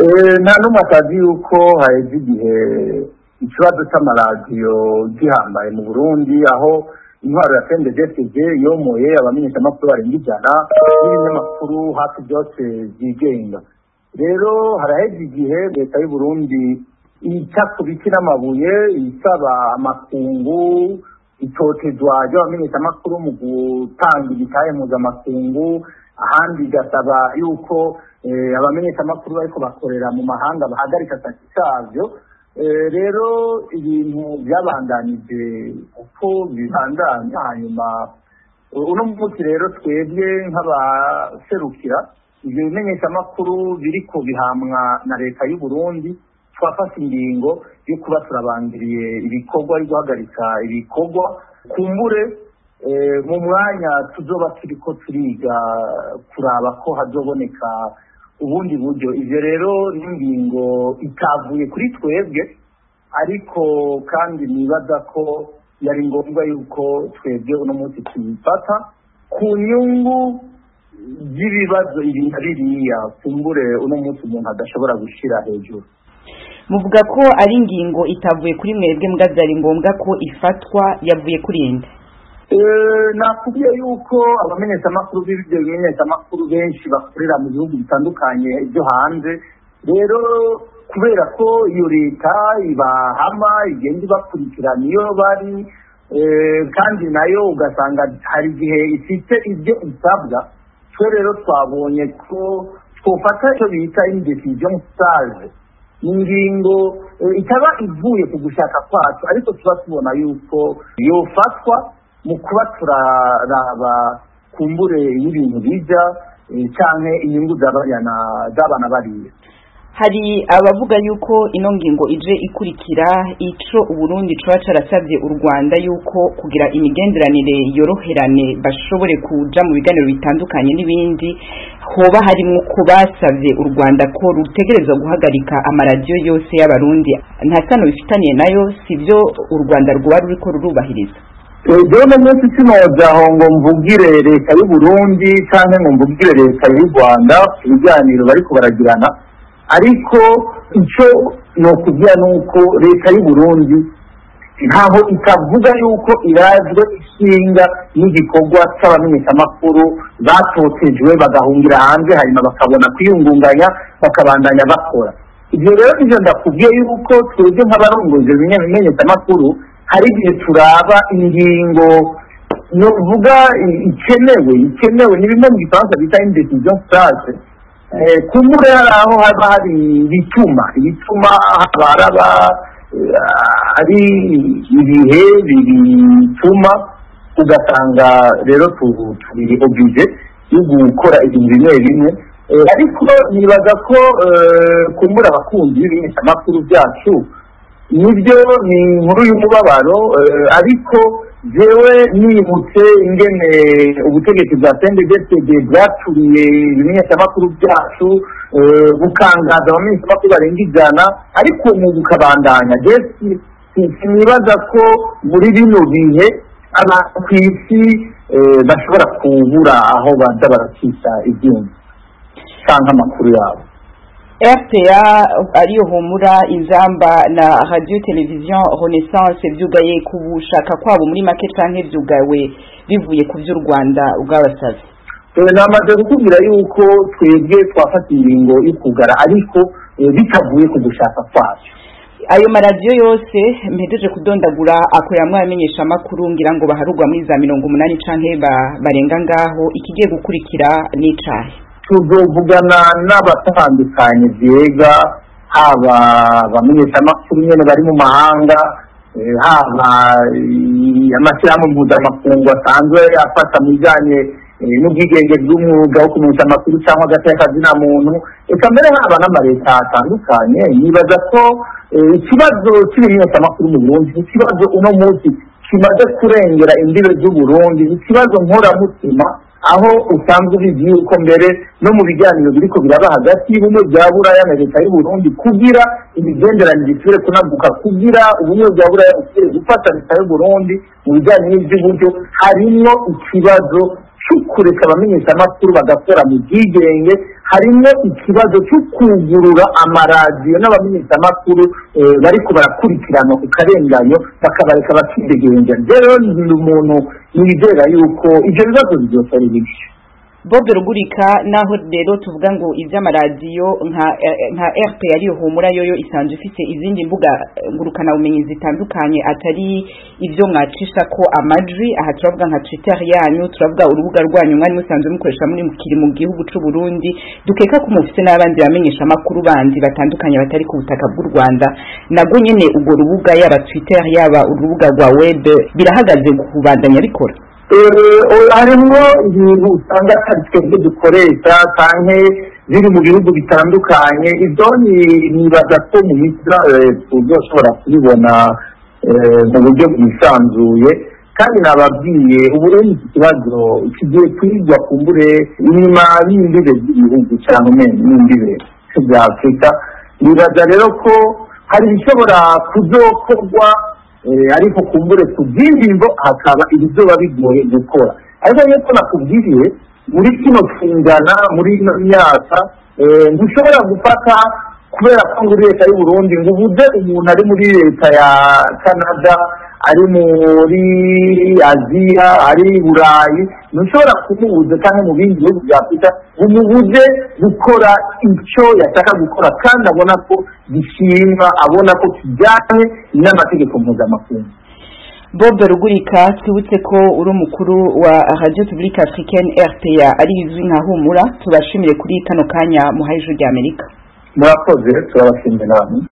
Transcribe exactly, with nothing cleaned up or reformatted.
nta n'umwe atazi yuko haheze igihe ikibazo cy'amaradiyo gihambaye mu Burundi, aho intwaro ya C N D D F D yomoye abamenyeshamakuru barenga ijana n'ibinyamakuru hafi byose byigenga. Rero haraheze igihe leta y'u Burundi ica ku biti n'amabuye isaba amakungu itotezwa ry'abamenyeshamakuru mu gutanga ibitahe mpuzamakungu, ahandi igasaba yuko abamenyeshamakuru bariko bakorera mu mahanga bahagarika akazi kavyo. Rero ibintu byabandanije uko bibandanya, hanyuma uno munsi rero twebwe nk'abaserukira ibyo bimenyeshamakuru biriko bihamwa na leta y'u Burundi twafashe ingingo yo kuba turabangiriye ibikorwa ari guhagarika ibikorwa, kumbure mu mwanya tuzoba turiko turiga kuraba ko hazoboneka ubundi buryo. Ivyo rero n'ingingo itavuye kuri twebwe, ariko kandi nibaza ko yari ngombwa yuko twebwe uno munsi tuyifata ku nyungu z'ibibazo ibintu biriya kumbure uno munsi umuntu adashobora gushira hejuru. Muvuga ko ari ingingo itavuye kuri mwebwe, mbwa byari ngombwa ko ifatwa yavuye kuri inde? Nakubwiye yuko abamenyeshamakuru b'ibyo bimenyeshamakuru benshi bakorera mu bihugu bitandukanye byo hanze. Rero kubera ko iyo leta ibahama igenda ibakurikirana iyo bari, kandi nayo ugasanga hari igihe ifite ibyo isabwa, twe rero twabonye ko twofata icyo bita indecision sage, ingingo itaba ivuye ku gushaka kwacu, ariko tuba tubona yuko yofatwa mu kuba turaraba kumbure y'ibintu bija canke inyungu z'abana bariya. Hari abavuga yuko ino ngingo ije ikurikira ico Uburundi coba carasavye u Rwanda yuko kugira imigenderanire yoroherane bashobore kuja mu biganiro bitandukanye n'ibindi, hoba harimwo ko basavye u Rwanda ko rutegerezwa guhagarika amaradiyo yose y'abarundi. Nta sano bifitaniye nayo, sivyo u Rwanda rwoba ruriko rurubahiriza? Jewe no munsi sinoja aho ngo mvugire leta y'u Burundi canke ngo mvugire leta y'u Rwanda ibiganiro bariko baragirana, ariko ico nokubwira nuko leta y'u Burundi ntaho itavuga yuko irazwe ishinga n'igikorwa c'abamenyeshamakuru batotejwe bagahungira hanze, hanyuma bakabona kwiyungunganya bakabandanya bakora. Ivyo rero ivyo ndakubwiye yuko twebwe nk'abarongozi b'imenyeshamakuru hari igihe turaba ingingo novuga ikenewe ikenewe ni bimwe mu gifaransa bita indecision sage. Kumbure hari aho haba hari ibituma ibituma baraba ari ibihe bituma ugasanga rero turi oblige yo gukora ibintu bimwe bimwe, ariko nibaza ko kumbura abakunzi b'ibimenyeshamakuru byacu nibyo ni inkuru y'umubabaro, ariko jewe nibutse ingene ubutegetsi bwa C N D D F D bwaturiye ibimenyeshamakuru byacu bukangaza abamenyeshamakuru barenga ijana, ariko mu bukabandanya. Sinibaza ko muri bino bihe abantu kw'isi bashobora kubura aho baza barakisha ibyuma canke amakuru yabo. R T A ariyo Humura, Inzamba na Radio Television Renaissance vyugaye ku bushaka kwabo muri make canke vyugawe bivuye ku vy'u Rwanda ubwabasavye? Namaze kukubwira yuko twebwe twafata ingingo y'ukugara, ariko bitavuye ku gushaka kwacu. Ayo maradiyo yose mpejeje kudondagura akoreramwo abamenyeshamakuru ngira ngo baharugwa muri za mirongo umunani canke barenga ngaho, ikigiye gukurikira n'icahe? Tuzovugana n'abatandukanye vyega, haba abamenyeshamakuru nyene bari mu mahanga, haba amashyirahamwe mpuzamakungu asanzwe afata mu bijanye n'ubwigenge bw'umwuga wo kumenyesha amakuru cyangwa agateka kazina muntu, eka mbere haba n'amareta atandukanye. Nibaza ko ikibazo cy'ibimenyeshamakuru mu Burundi ni ikibazo uno munsi kimaze kurengera imbibe z'u Burundi, ni ikibazo nkoramutima, aho usanzwe ubizi yuko mbere no mu biganiro biriko biraba hagati y'ubumwe bwa Buraya na leta y'u Burundi kugira imigenderanire isubire kunaguka, kugira ubumwe bwa Buraya busubire gufata leta y'u Burundi mu bijanye n'ivy'uburyo, harimwo ikibazo cy'ukureka abamenyeshamakuru bagakora mu bwigenge, harimo ikibazo cyo kugurura amaradiyo n'abamenyeshamakuru bariko barakurikiranwa ku karenganyo bakabareka bakidegenja. Rero ni umuntu nizera yuko ivyo bibazo bizosora ibiki. Bob Rugurika, naho rero tuvuga ngo ivy'amaradiyo nka nka R P ariyo humura yoyo isanzwe ifite izindi mbuga ngurukana bumenyi zitandukanye atari ivyo mwacisha ko amajwi. Aha turavuga nka Twitter yanyu, turavuga urubuga rwanyu mwari musanzwe mukoresha muri mukiri mu gihugu c'u Burundi, dukeka ko mufite n'abandi bamenyesha makuru bandi batandukanye batari ku butaka bw'u Rwanda. Nabwo nyene ubwo rubuga yaba Twitter yaba urubuga rwa web birahagaze kubandanya bikora. Harimo ibintu usanga atari twebwe dukoresha canke biri mu bihugu bitandukanye. Ibyo nibaza ko mu minsi tuzoshobora kubibona mu buryo bwisanzuye, kandi nababwiye Uburundi iki kibazo kigiye kwigwa kumbure inyuma y'imbibe z'ibihugu canke n'imbibe za Afrika. Nibaza rero ko hari ibishobora kuzokorwa, ariko kumbure kubyingingo hakaba ibizoba bigoye gukora. Ariko yuko nakubwiriye muri kino kingana muri ino myaka ntushobora gufata kubera ko muri leta y'u Burundi ngo ubuze umuntu ari muri leta ya Canada, ari muri Aziya, ari Burayi, ntushobora kumubuza cyangwa mu bindi bihugu bya Afrika umubuze gukora icyo yashaka gukora kandi abona ko gishimwa, abona ko kijyanye n'amategeko mpuzamakungu. Bob Rugurika, twibutse ko uri umukuru wa Radio Publique Africaine R P A ari izwi nka Humura. Tubashimire kuri kano kanya muhaye ijwi ry'Amerika. Murakoze, turabashimira namwe.